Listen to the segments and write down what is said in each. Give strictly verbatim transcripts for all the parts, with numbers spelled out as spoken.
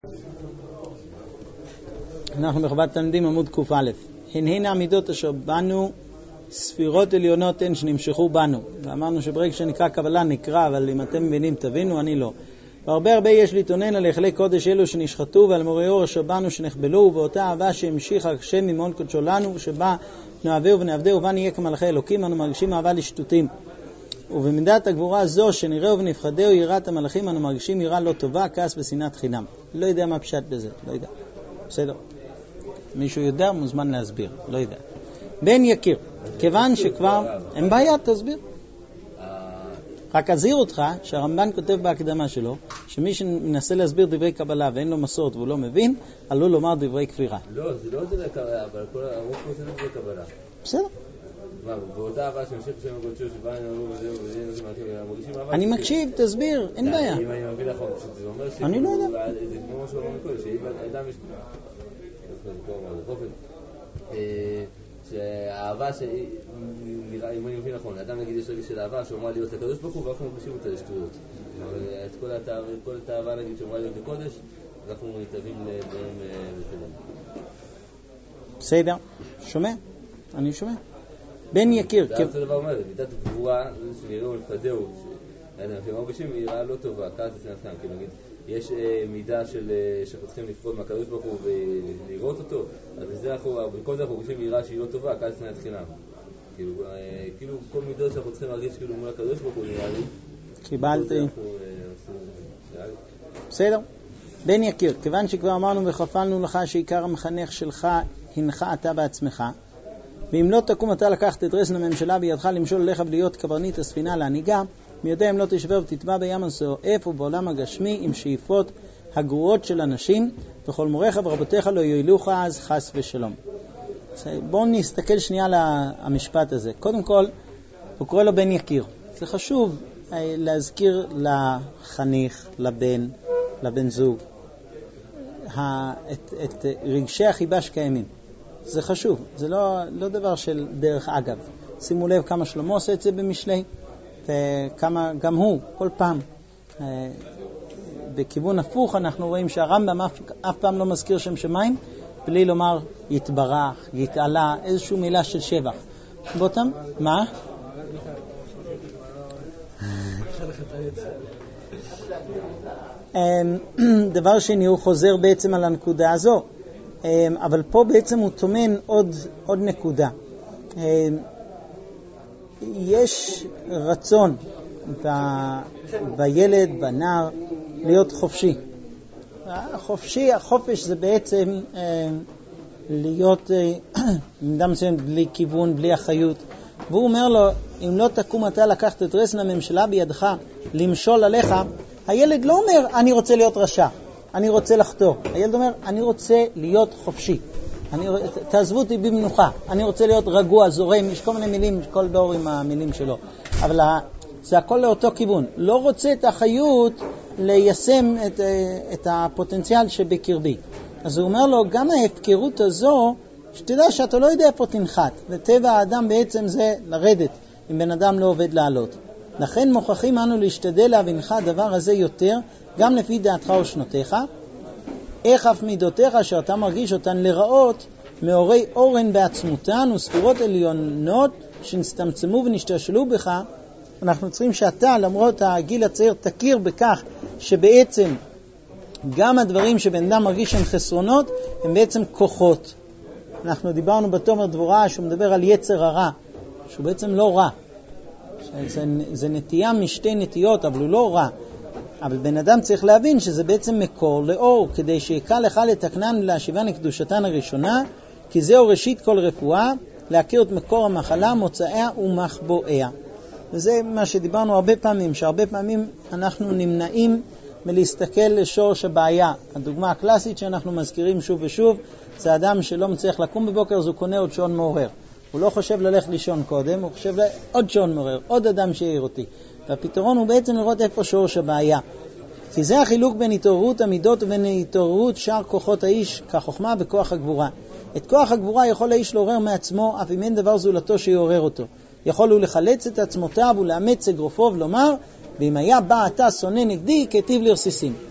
אנחנו בחובת תלמידים עמוד קוף א'. הן הן העמידות אשר בנו ספירות עליונות הן שנמשכו בנו. ואמרנו שברגע שנקרא קבלה נקרא, אבל אם אתם מבינים תבינו, אני לא. והרבה הרבה יש להתאונן על היכלי קודש אלו שנשחטו ועל מורי אור אשר בנו שנחבלו, ובאותה אהבה שהמשיכה השם ממעון קודשו לנו, שבה נאהבהו ונעבדהו ובה נהיה כמלאכי אלוקים, אנו מרגישים אהבה לשטותים. ובמידת הגבורה זו שנראהו ונפחדהו יראת המלאכים, אנו מרגישים יראה לא טובה, כעס ושנאת חינם. לא יודע מה פשט בזה, לא יודע. בסדר. מישהו יודע, מוזמן להסביר, לא יודע. בן יקיר, כיוון שכבר, אין בעיה, תסביר. רק אזהיר אותך שהרמב"ן כותב בהקדמה שלו, שמי שמנסה להסביר דברי קבלה ואין לו מסורת והוא לא מבין, עלול לומר דברי כפירה. לא, זה לא דברי קבלה, אבל הרוב פה זה דברי קבלה. בסדר. מה, באותה אהבה שהמשך שם הגודשו שבא נאמרו וזהו וזה מרגישים אהבה... אני מקשיב, תסביר, אין בעיה. אם אני מביא לך, זה אומר ש... אני לא יודע. זה כמו משהו לא מקודם, שאם אדם יש... שהאהבה, אם אני מבין נכון, אדם נגיד יש רגע של אהבה שאומרה להיות לקדוש ברוך הוא, ואנחנו מרגישים אותה לשטויות. את כל התאהבה נגיד שאומרה להיות לקודש, אנחנו מתאבים לדברים ותדעים. בסדר, שומע? אני שומע. בן יקיר. זה אותו דבר אומר, מידת גבורה, שנראו לפדהו, שהם מרגישים יראה לא טובה, כעס ושנאת חינם, כאילו נגיד, יש מידה של שאנחנו צריכים לפעול מהקדוש ברוך הוא ולראות אותו, אז בכל זה אנחנו מרגישים יראה שהיא לא טובה, כעס ושנאת חינם. כאילו כל מידות שאנחנו צריכים להרגיש כאילו מול הקדוש ברוך הוא נראה לי. קיבלתי. בסדר. בן יקיר, כיוון שכבר אמרנו וחפלנו לך שעיקר המחנך שלך הנך אתה בעצמך, ואם לא תקום אתה לקחת את רסן הממשלה בידך למשול לך ולהיות קברניט הספינה להנהיגה, מי יודע אם לא תשבר ותטבע בים הסועף ובעולם הגשמי עם שאיפות הגרועות של אנשים, וכל מוריך ורבותיך לא יועילוך אז חס ושלום. בואו נסתכל שנייה על המשפט הזה. קודם כל, הוא קורא לו בן יקיר. זה חשוב להזכיר לחניך, לבן, לבן זוג, את, את רגשי החיבה שקיימים. זה חשוב, זה לא, לא דבר של דרך אגב. שימו לב כמה שלמה עושה את זה במשלי, וכמה גם הוא, כל פעם. בכיוון הפוך אנחנו רואים שהרמב"ם אף, אף פעם לא מזכיר שם שמיים, בלי לומר יתברך, יתעלה, איזושהי מילה של שבח. באותם, מה? דבר שני, הוא חוזר בעצם על הנקודה הזו. אבל פה בעצם הוא תומן עוד, עוד נקודה. יש רצון ב, בילד, בנער, להיות חופשי. החופשי, החופש זה בעצם להיות אדם מסוים בלי כיוון, בלי אחריות. והוא אומר לו, אם לא תקום אתה לקחת את רסן הממשלה בידך למשול עליך, הילד לא אומר, אני רוצה להיות רשע. אני רוצה לחתור. הילד אומר, אני רוצה להיות חופשי. אני, תעזבו אותי במנוחה. אני רוצה להיות רגוע, זורם. יש כל מיני מילים, כל דור עם המילים שלו. אבל זה הכל לאותו כיוון. לא רוצה את החיות ליישם את, את הפוטנציאל שבקרבי. אז הוא אומר לו, גם ההפקרות הזו, שתדע שאתה לא יודע איפה תנחת. וטבע האדם בעצם זה לרדת, אם בן אדם לא עובד לעלות. לכן מוכרחים אנו להשתדל להבינך הדבר הזה יותר, גם לפי דעתך ושנותיך, איך אף מידותיך שאתה מרגיש אותן לראות, מאורי אורן בעצמותן וספירות עליונות שנסתמצמו ונשתשלו בך. אנחנו צריכים שאתה, למרות הגיל הצעיר, תכיר בכך שבעצם גם הדברים שבן אדם מרגיש שהם חסרונות, הם בעצם כוחות. אנחנו דיברנו בתומר דבורה שהוא מדבר על יצר הרע, שהוא בעצם לא רע. זה, זה נטייה משתי נטיות, אבל הוא לא רע. אבל בן אדם צריך להבין שזה בעצם מקור לאור, כדי שיקל לך לתקנן ולהשיבן לקדושתן הראשונה, כי זהו ראשית כל רפואה, להכיר את מקור המחלה, מוצאיה ומחבואיה. וזה מה שדיברנו הרבה פעמים, שהרבה פעמים אנחנו נמנעים מלהסתכל לשורש הבעיה. הדוגמה הקלאסית שאנחנו מזכירים שוב ושוב, זה אדם שלא מצליח לקום בבוקר, אז הוא קונה עוד שעון מעורר. הוא לא חושב ללכת לישון קודם, הוא חושב עוד שעון מעורר, עוד אדם שיעיר אותי. והפתרון הוא בעצם לראות איפה שורש הבעיה. כי זה החילוק בין התעוררות המידות ובין התעוררות שאר כוחות האיש, כחוכמה וכוח הגבורה. את כוח הגבורה יכול האיש לעורר מעצמו, אף אם אין דבר זולתו שיעורר אותו. יכול הוא לחלץ את עצמותיו ולאמץ אגרופו ולומר, ואם היה בא אתה שונא נגדי, כתיב לרסיסים.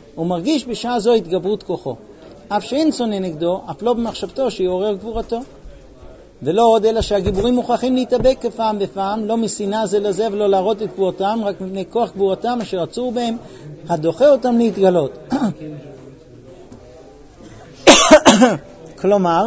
הוא מרגיש בשעה זו התגברות כוחו. אף שאין שונא נגדו, אף לא במחשבתו שיעורר גבורתו. ולא עוד אלא שהגיבורים מוכרחים להתאבק כפעם בפעם, לא משנאה זה לזה ולא להראות את גבורתם, רק מפני כוח גבורתם אשר עצור בהם, הדוחה אותם להתגלות. כלומר,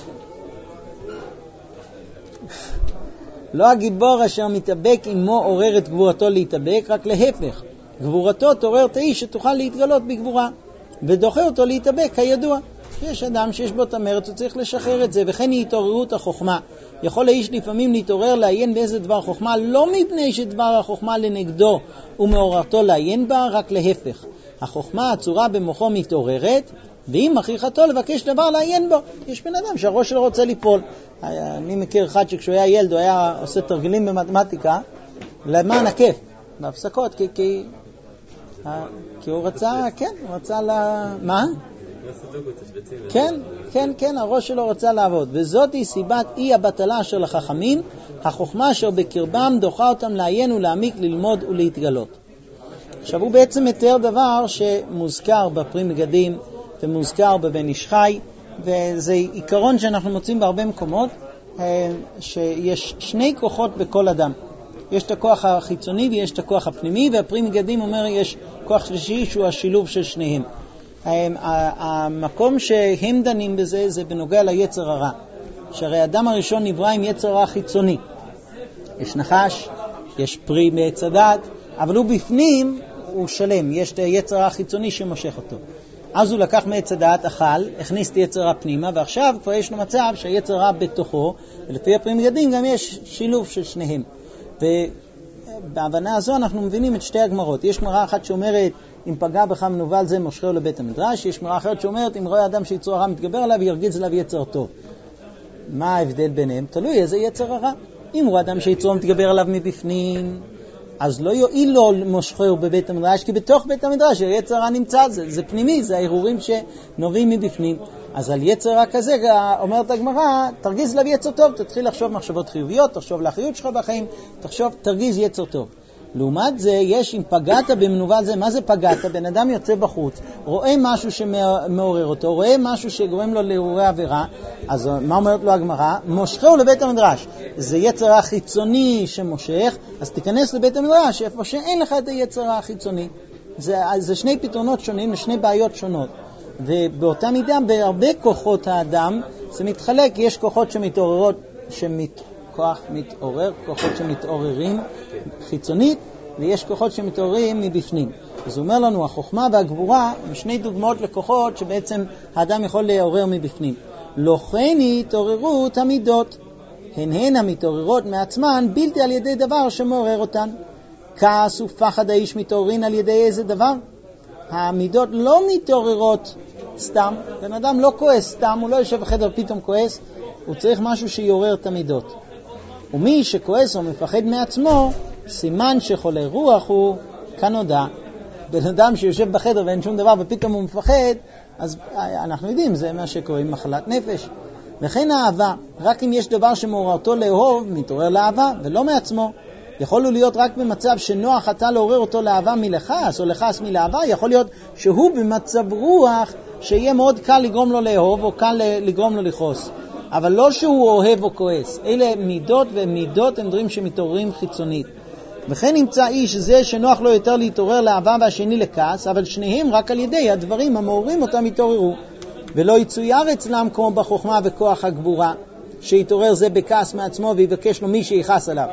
לא הגיבור אשר מתאבק עמו עורר את גבורתו להתאבק, רק להפך. גבורתו תעורר את האיש שתוכל להתגלות בגבורה, ודוחה אותו להתאבק, כידוע. יש אדם שיש בו את המרץ, הוא צריך לשחרר את זה, וכן היא התעוררות החוכמה. יכול האיש לפעמים להתעורר לעיין באיזה דבר חוכמה, לא מפני שדבר החוכמה לנגדו ומעוררתו לעיין בה, רק להפך. החוכמה הצורה במוחו מתעוררת, ואם מכריחתו לבקש דבר לעיין בו. יש בן אדם שהראש שלו רוצה ליפול. אני מכיר אחד שכשהוא היה ילד הוא היה עושה תרגילים במתמטיקה למען הכיף, בהפסקות, כי, כי, כי הוא רצה, כן, הוא רצה ל... מה? כן, כן, כן, הראש שלו רצה לעבוד. וזאת היא סיבת אי הבטלה אשר לחכמים, החוכמה אשר בקרבם דוחה אותם לעיין ולהעמיק, ללמוד ולהתגלות. עכשיו הוא בעצם מתאר דבר שמוזכר בפרי מגדים ומוזכר בבן איש חי, וזה עיקרון שאנחנו מוצאים בהרבה מקומות, שיש שני כוחות בכל אדם. יש את הכוח החיצוני ויש את הכוח הפנימי, והפרי מגדים אומר יש כוח שלישי שהוא השילוב של שניהם. המקום שהם דנים בזה זה בנוגע ליצר הרע, שהרי האדם הראשון נברא עם יצר הרע חיצוני. יש נחש, יש פרי מעץ הדעת, אבל הוא בפנים הוא שלם, יש את היצר הרע חיצוני שמושך אותו. אז הוא לקח מעץ הדעת, אכל, הכניס את יצר הרע פנימה, ועכשיו כבר יש לו מצב שהיצר הרע בתוכו, ולפי הפרי מגדים גם יש שילוב של שניהם. ובהבנה הזו אנחנו מבינים את שתי הגמרות. יש גמרא אחת שאומרת אם פגע בך מנוול זה מושכהו לבית המדרש, יש גמרא אחרת שאומרת אם רואה אדם שיצרו הרע מתגבר עליו ירגיז עליו יצר טוב. מה ההבדל ביניהם? תלוי איזה יצר הרע. אם הוא אדם שיצרו מתגבר עליו מבפנים, אז לא יועיל לו מושכהו בבית המדרש, כי בתוך בית המדרש היצר הרע נמצא, זה, זה פנימי, זה ההרהורים שנובעים מבפנים. אז על יצר הרע כזה אומרת הגמרא, תרגיז עליו יצר טוב, תתחיל לחשוב מחשבות חיוביות, תחשוב לאחריות שלך בחיים, תחשוב, תרגיז יצר טוב. לעומת זה, יש אם פגעת במנוול זה, מה זה פגעת? בן אדם יוצא בחוץ, רואה משהו שמעורר אותו, רואה משהו שגורם לו להרהורי עבירה, אז מה אומרת לו הגמרא? מושכהו לבית המדרש. זה יצר הרע חיצוני שמושך, אז תיכנס לבית המדרש, איפה שאין לך את היצר הרע החיצוני. זה, זה שני פתרונות שונים, לשני בעיות שונות. ובאותה מידה, בהרבה כוחות האדם, זה מתחלק, יש כוחות שמתעוררות, שמת... כוח מתעורר, כוחות שמתעוררים חיצונית, ויש כוחות שמתעוררים מבפנים. אז הוא אומר לנו, החוכמה והגבורה הם שני דוגמאות לכוחות שבעצם האדם יכול לעורר מבפנים. לא כן היא התעוררות המידות, הן הן המתעוררות מעצמן בלתי על ידי דבר שמעורר אותן. כעס ופחד האיש מתעוררים על ידי איזה דבר? המידות לא מתעוררות סתם, בן אדם לא כועס סתם, הוא לא יושב בחדר פתאום כועס, הוא צריך משהו שיעורר את המידות. ומי שכועס או מפחד מעצמו, סימן שחולה רוח הוא כנודע. בן אדם שיושב בחדר ואין שום דבר ופתאום הוא מפחד, אז אנחנו יודעים, זה מה שקוראים מחלת נפש. לכן האהבה, רק אם יש דבר שמעוררתו לאהוב, מתעורר לאהבה ולא מעצמו. יכול לו להיות רק במצב שנוח אתה לעורר אותו לאהבה מלחס או לחס מלאהבה, יכול להיות שהוא במצב רוח שיהיה מאוד קל לגרום לו לאהוב או קל לגרום לו לחוס. אבל לא שהוא אוהב או כועס. אלה מידות, ומידות הם דברים שמתעוררים חיצונית. וכן נמצא איש זה שנוח לו יותר להתעורר לאהבה והשני לכעס, אבל שניהם רק על ידי הדברים המעוררים אותם התעוררו. ולא יצויר אצלם כמו בחוכמה וכוח הגבורה, שיתעורר זה בכעס מעצמו ויבקש לו מי שיחס עליו.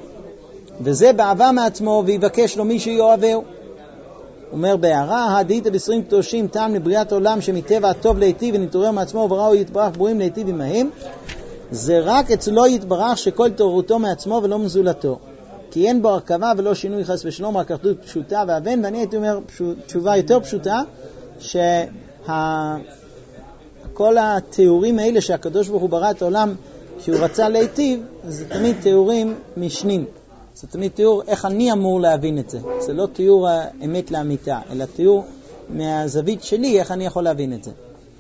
וזה באהבה מעצמו ויבקש לו מי שיאהבהו. אומר בהערה, הדאית בעשרים קדושים טעם לבריאת העולם שמטבע הטוב להיטיב ונתעורר מעצמו ובראו יתברך ברואים להיטיב עמהם, זה רק אצלו יתברך שכל תעוררותו מעצמו ולא מזולתו. כי אין בו הרכבה ולא שינוי חס ושלום, רק אחדות פשוטה ואבן. ואני הייתי אומר תשובה יותר פשוטה, שכל התיאורים האלה שהקדוש ברוך הוא ברא את העולם שהוא רצה להיטיב, זה תמיד תיאורים משנים. זה תמיד תיאור איך אני אמור להבין את זה. זה לא תיאור האמת לאמיתה, אלא תיאור מהזווית שלי איך אני יכול להבין את זה.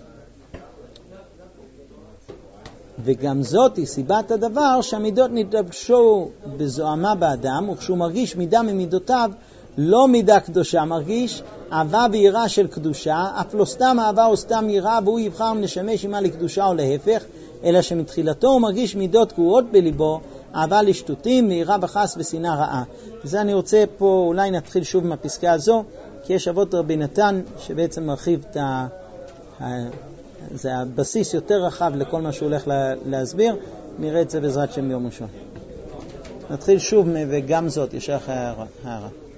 וגם זאת היא סיבת הדבר שהמידות נתלבשו בזוהמה באדם, וכשהוא מרגיש מידה ממידותיו לא מידה קדושה מרגיש, אהבה ויראה של קדושה, אף לא סתם אהבה או סתם יראה, והוא יבחר אם נשמש עמה לקדושה או להפך, אלא שמתחילתו הוא מרגיש מידות קרועות בליבו, אהבה לשטותים, ויראה וחס ושנאה רעה. זה אני רוצה פה, אולי נתחיל שוב מהפסקה הזו, כי יש אבות רבי נתן שבעצם מרחיב את ה... זה הבסיס יותר רחב לכל מה שהוא הולך להסביר. נראה את זה בעזרת שם יום ראשון. נתחיל שוב, וגם זאת, ישר אחרי הערה.